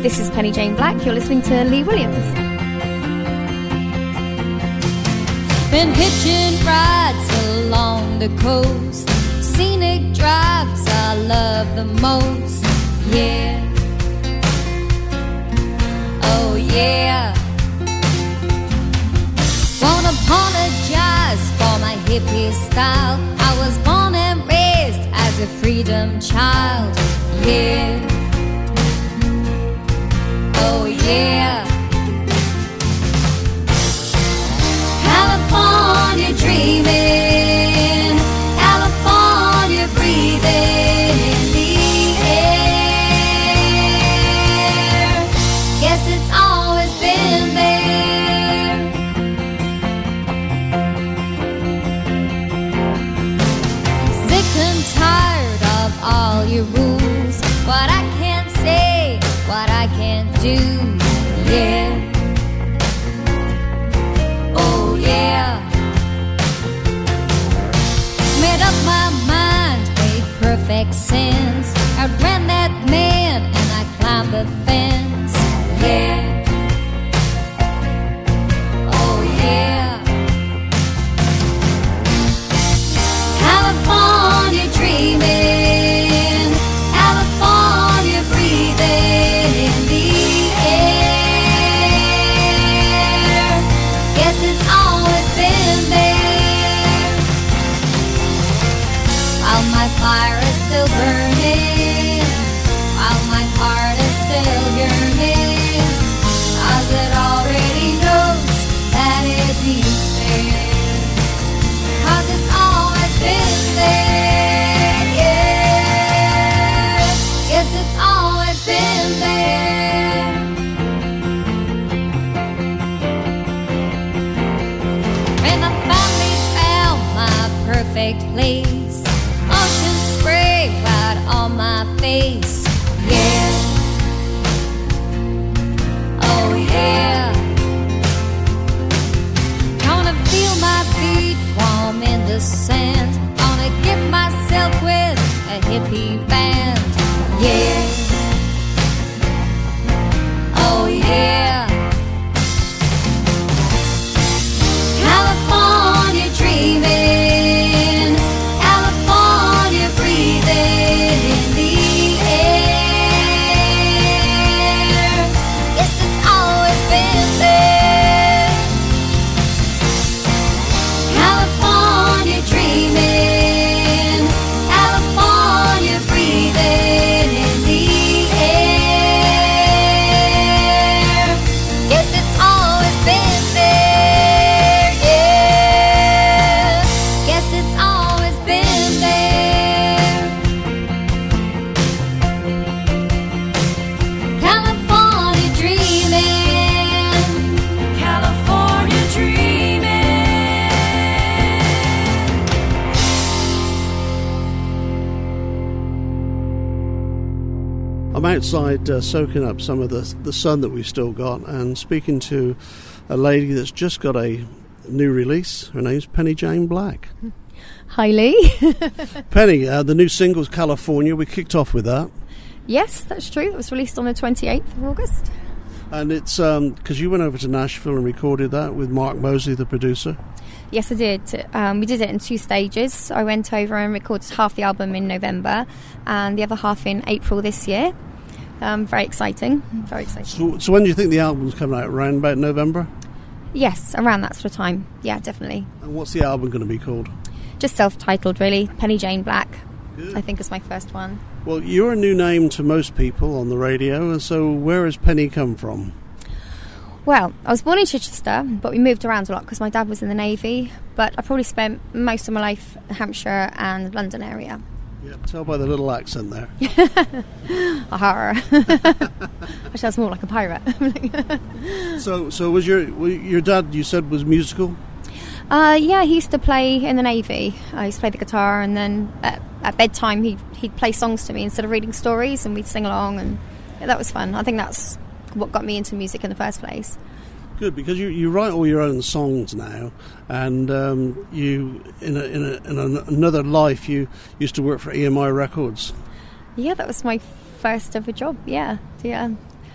This is Penny Jane Black. You're listening to Lee Williams. Been hitching rides along the coast, scenic drives I love the most. Yeah, oh yeah. Won't apologize for my hippie style. I was born and raised as a freedom child. Yeah, oh yeah. California dreaming, California breathing in the air. Guess it's always been there. Sick and tired of all your rules, what I can't say, what I can't do. Yeah, oh yeah. Made up my mind, made perfect sense. I ran that man and I climbed the fence. Yeah, oh yeah. California dreaming, California breathing in the air. Guess it's always been there. While my fire is still burning, while my heart is still yearning, 'cause it already knows that it needs there. 'Cause it's always been there, yeah. Yes, it's always been there. And I finally found my perfect place. Ocean spray right on my face. Yeah, oh yeah. Gonna feel my feet warm in the sand. Gonna get myself with a hippie band. Yeah, oh yeah. California dreaming, California breathing in the air. Yes, it's always been there. California dreaming, California breathing in the air. Yes, it's always been there. Yeah, yes, it's always been there. California dreaming, California dreaming. I'm outside soaking up some of the sun that we've still got and speaking to a lady that's just got a new release. Her name's Penny Jane Black. Hi, Lee. Penny, the new single's California. We kicked off with that. Yes, that's true. It was released on the 28th of August. And it's because you went over to Nashville and recorded that with Mark Mosley, the producer. Yes, I did. We did it in 2 stages. I went over and recorded half the album in November and the other half in April this year. Very exciting. Very exciting. So when do you think the album's coming out? Around about November? Yes, around that sort of time. Yeah, definitely. And what's the album going to be called? Just self-titled, really. Penny Jane Black, Good. I think is my first one. Well, you're a new name to most people on the radio, and so where has Penny come from? Well, I was born in Chichester, but we moved around a lot because my dad was in the Navy. But I probably spent most of my life in the Hampshire and London area. Yeah, tell by the little accent there. A horror. Actually, I was more like a pirate. So was your dad, you said, was musical? Yeah, he used to play in the Navy. I used to play the guitar, and then at bedtime he'd play songs to me instead of reading stories, and we'd sing along, and yeah, that was fun. I think that's what got me into music in the first place. Good, because you write all your own songs now, and you in another life you used to work for EMI Records. Yeah, that was my first ever job. Yeah.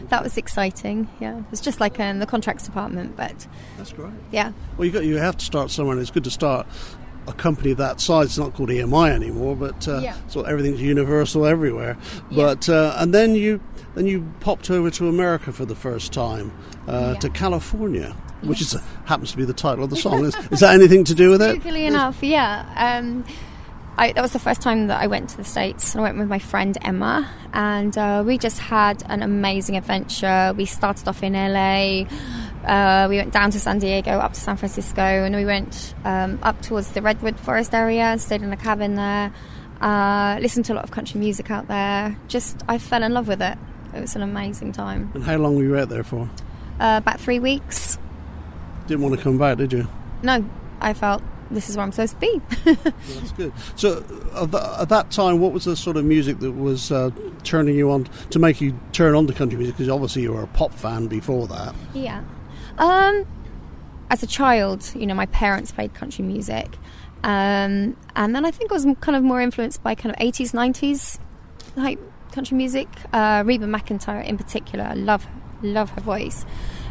that was exciting. Yeah, it was just like in the contracts department, but That's great. yeah. Well, you have to start somewhere, and it's good to start a company that size. It's not called EMI anymore, but so everything's universal everywhere. Yeah. But and then you popped over to America for the first time, to California, which happens to be the title of the song. Is that anything to do with it? Spookily enough, yeah. That was the first time that I went to the States. I went with my friend Emma, and we just had an amazing adventure. We started off in LA, we went down to San Diego, up to San Francisco, and we went up towards the Redwood Forest area, stayed in a cabin there, listened to a lot of country music out there. I fell in love with it. It was an amazing time. And how long were you out there for? About 3 weeks. Didn't want to come back, did you? No, I felt this is where I'm supposed to be. Well, that's good. So at that time, what was the sort of music that was turning you on, to make you turn on to country music? Because obviously you were a pop fan before that. Yeah. As a child, my parents played country music. And then I think I was kind of more influenced by kind of 80s, 90s type country music. Reba McEntire in particular. I love her voice.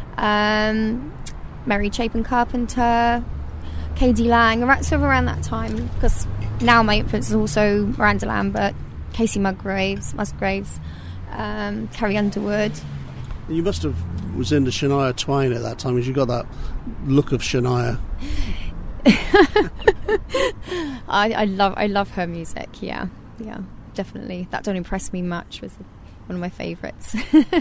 Mary Chapin Carpenter, K.D. Lang, sort of around that time, because now my influence is also Miranda Lambert, Casey Musgraves, Carrie Underwood. You must have was into Shania Twain at that time, because you got that look of Shania. I love her music. Yeah, definitely. That Don't Impress Me Much was one of my favourites.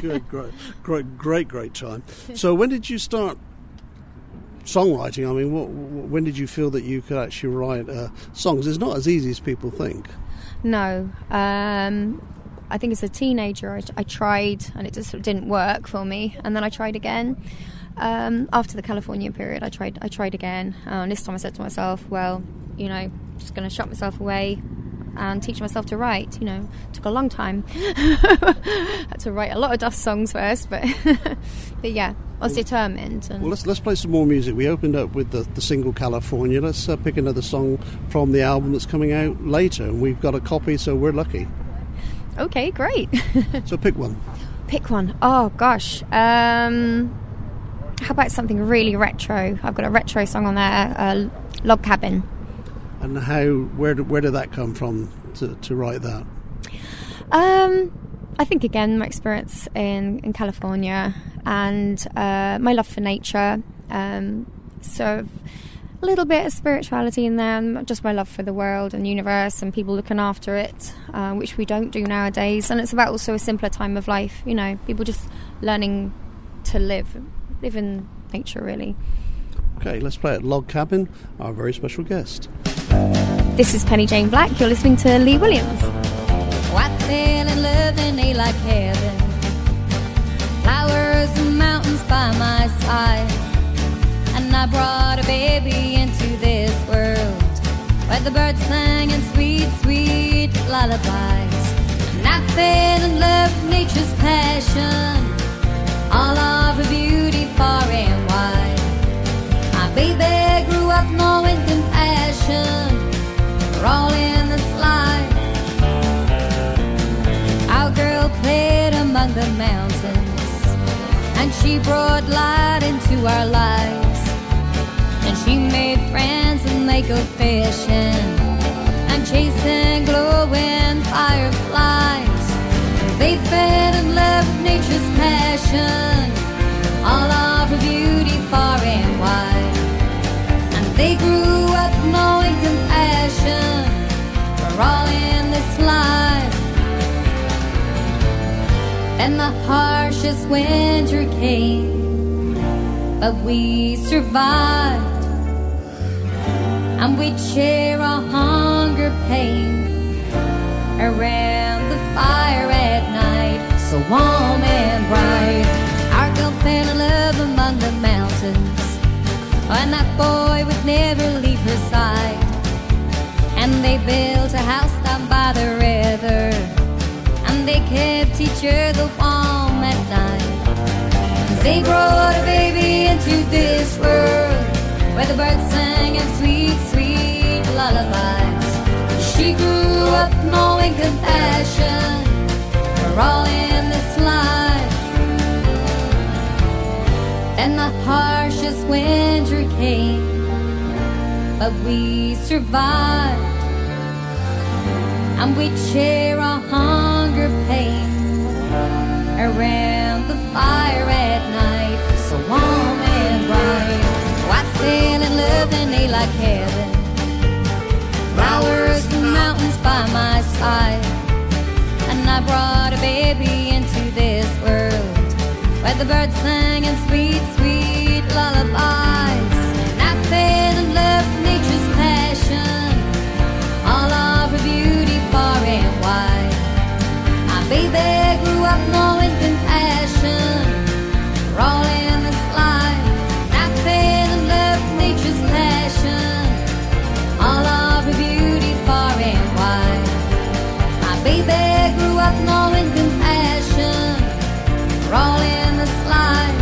Great time. So when did you start songwriting? I mean, when did you feel that you could actually write songs? It's not as easy as people think. No. I think as a teenager I tried, and it just sort of didn't work for me, and then I tried again. After the California period, I tried again, and this time I said to myself, well, just going to shut myself away and teach myself to write. Took a long time. Had to write a lot of Duff songs first, but but yeah, I was determined. And well, let's play some more music. We opened up with the single California. Let's pick another song from the album that's coming out later, and we've got a copy, so we're lucky. Okay, great. So pick one. Oh gosh. How about something really retro? I've got a retro song on there, Log Cabin. And where did that come from to write that? I think again my experience in California, and my love for nature, sort of a little bit of spirituality in there, and just my love for the world and universe and people looking after it, which we don't do nowadays. And it's about also a simpler time of life, people just learning to live in nature, really. Okay, let's play it. Log Cabin, our very special guest. This is Penny Jane Black. You're listening to Lee Williams. I fell in love in a like heaven. Flowers and mountains by my side, and I brought a baby into this world where the birds sang in sweet, sweet lullabies. And I fell in love with nature's passion, all of her beauty far and wide. My baby grew up knowing compassion, we're all in this life. Our girl played among the mountains, and she brought light into our lives. And she made friends and they go fishing and chasing glowing fireflies. They fell in love with nature's passion, all of her beauty far and wide. And they grew up knowing compassion, we're all in this life. And the harshest winter came, but we survived. And we'd share our hunger pain around the fire at night, so warm and bright. Our girl fell in love among the mountains, and that boy would never leave her side. And they built a house down by the river, and they kept each other warm at night. They brought a baby into this world where the birds sang in sweet, sweet lullabies. She grew up knowing compassion, we're all in this life. Then the harshest winter came, but we survived, and we'd share our hunger pain around the fire at night, so warm and bright. Oh, I fell in love and lay like heaven, flowers and mountains by my side, and I brought a baby into this world where the birds sang in sweet, sweet lullabies. And I fell in love with nature's passion, all of her beauty far and wide. My baby grew up knowing compassion, rolling the slide. And I fell in love with nature's passion, all of her beauty far and wide. My baby grew up knowing compassion, rolling the slide.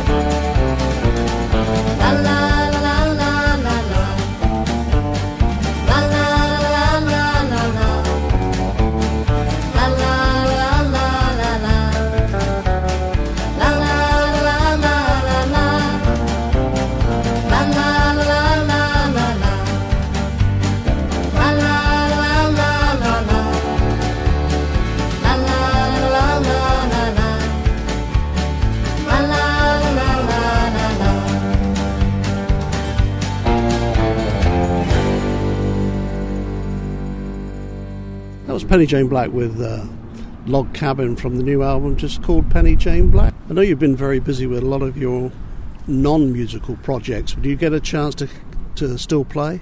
La la la la la la la. La la la la la la. La la la la la la. La la la la la la. La la la la la la. La la la la la la. La la la la la la. La la la la la la. That was Penny Jane Black with Log Cabin from the new album just called Penny Jane Black. I know you've been very busy with a lot of your non-musical projects, but do you get a chance to still play?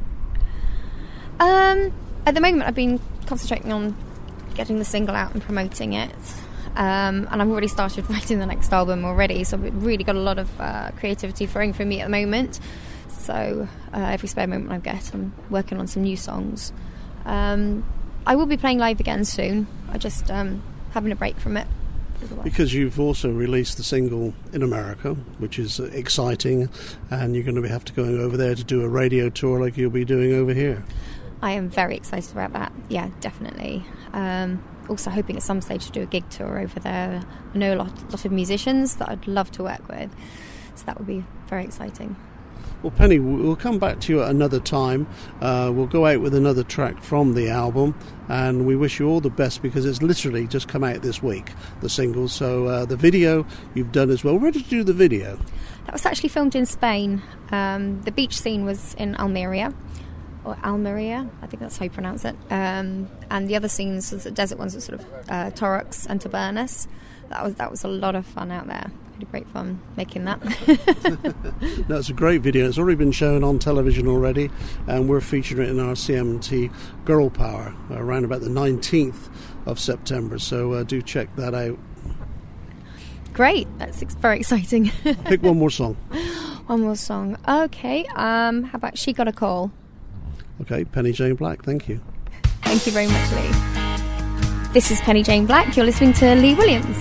At the moment I've been concentrating on getting the single out and promoting it, and I've already started writing the next album already, so I've really got a lot of creativity flowing from me at the moment. So every spare moment I get, I'm working on some new songs. I will be playing live again soon. I just having a break from it. Because you've also released the single in America, which is exciting, and you're going to have to go over there to do a radio tour like you'll be doing over here. I am very excited about that. Yeah, definitely. Also hoping at some stage to do a gig tour over there. I know a lot of musicians that I'd love to work with, so that would be very exciting. Well, Penny, we'll come back to you at another time. We'll go out with another track from the album, and we wish you all the best because it's literally just come out this week, the single. So the video you've done as well. Where did you do the video? That was actually filmed in Spain. The beach scene was in Almeria, I think that's how you pronounce it. And the other scenes, the desert ones, were sort of Torrox and Tabernas. That was a lot of fun out there. Really great fun making that. No, it's a great video. It's already been shown on television already, and we're featuring it in our CMT Girl Power around about the 19th of September. So do check that out. Great, that's very exciting. Pick one more song. One more song. Okay. How about She Got a Call? Okay, Penny Jane Black. Thank you. Thank you very much, Lee. This is Penny Jane Black. You're listening to Lee Williams.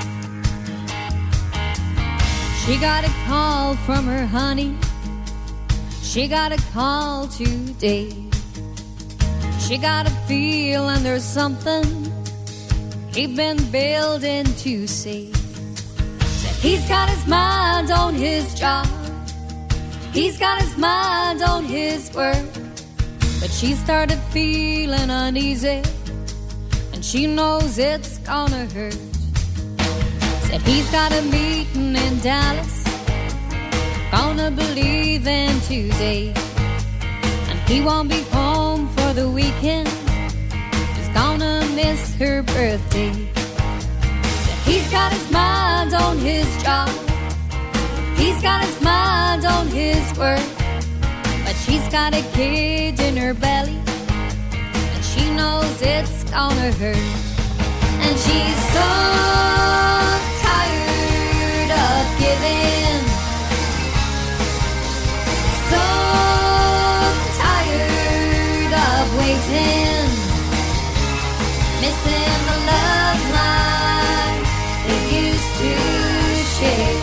She got a call from her honey. She got a call today. She got a feeling there's something he'd been building to say. Said he's got his mind on his job, he's got his mind on his work. But she started feeling uneasy, and she knows it's gonna hurt. Said he's got a meeting in Dallas, gonna believe in today, and he won't be home for the weekend, he's gonna miss her birthday. Said he's got his mind on his job, he's got his mind on his work, but she's got a kid in her belly, and she knows it's gonna hurt. And she's so tired of giving, so tired of waiting, missing the love life they used to share.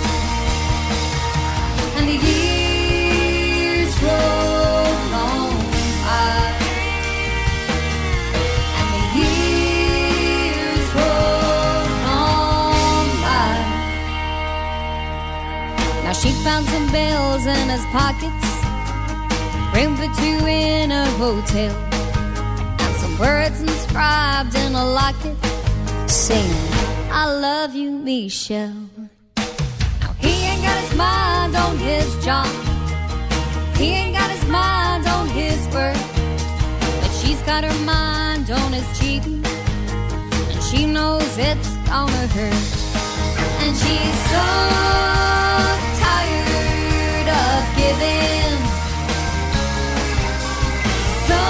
And the years roll on by, and the years roll found some bills in his pockets, room for two in a hotel, and some words inscribed in a locket saying, I love you, Michelle. Now he ain't got his mind on his job, he ain't got his mind on his work, but she's got her mind on his cheating, and she knows it's gonna hurt. And she's so tired of giving, so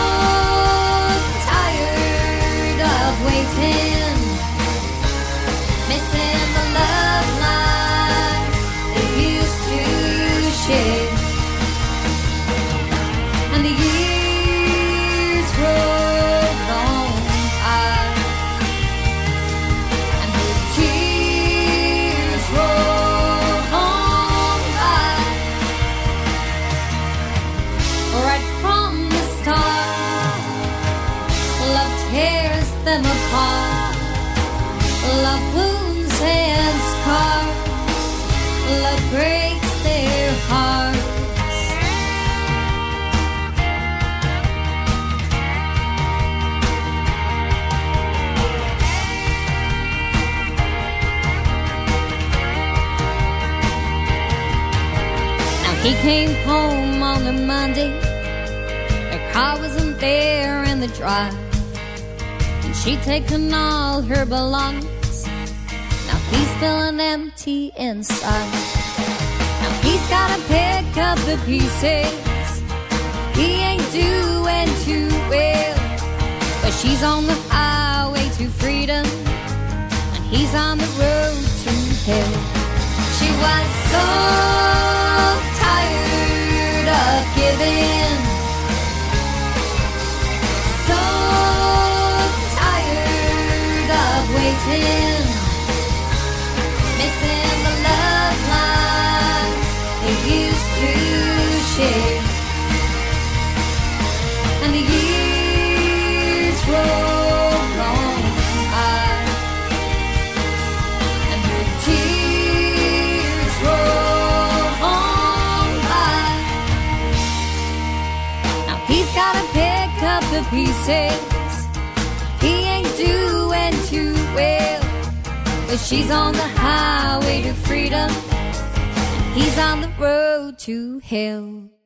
tired of waiting, missing the love life they used to share. And the years roll on by, and her tears roll on by. Right from the start, love tears them apart. Love wounds and scars, love breaks their hearts. Now he came home on a Monday, her car wasn't there in the drive, and she'd taken all her belongings. Now he's feeling empty inside. Now he's gotta pick up the pieces, he ain't doing too well, but she's on the highway to freedom, and he's on the road to hell. She was so tired of giving, so tired of waiting, missing the love life they used to share. And the years roll on by, and her tears roll on by. Now he's gotta pick up the pieces, he ain't doing too well, but she's on the highway to freedom, and he's on the road to hell.